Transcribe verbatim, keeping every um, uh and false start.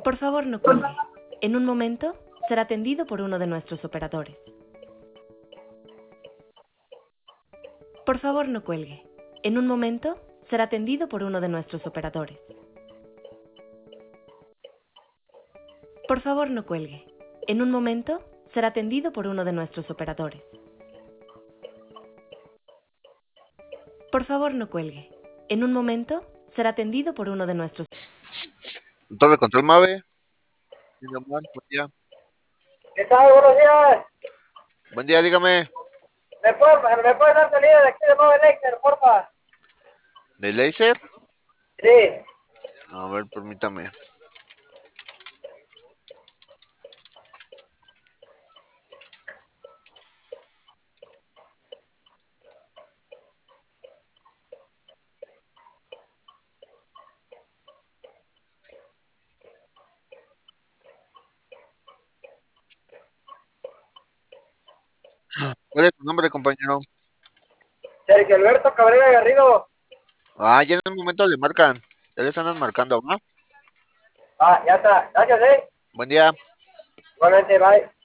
Por favor, no cuelgue. En un momento, será atendido por uno de nuestros operadores. Por favor, no cuelgue. En un momento, será atendido por uno de nuestros operadores. Por favor, no cuelgue. En un momento, será atendido por uno de nuestros operadores. Por favor, no cuelgue. En un momento, será atendido por uno de nuestros... Torre Control Mave. Buen día. ¿Qué tal? Buenos días. Buen día, dígame. ¿Me puedes me puede dar salida de aquí de Nueva Lexer, porfa? ¿De Laser? Sí. A ver, permítame. ¿Cuál es tu nombre, compañero? Sergio Alberto Cabrera Garrido. Ah, ya en el momento le marcan. Ya les andan marcando, ¿no? Ah, ya está. Gracias, eh. Buen día. Igualmente, bye.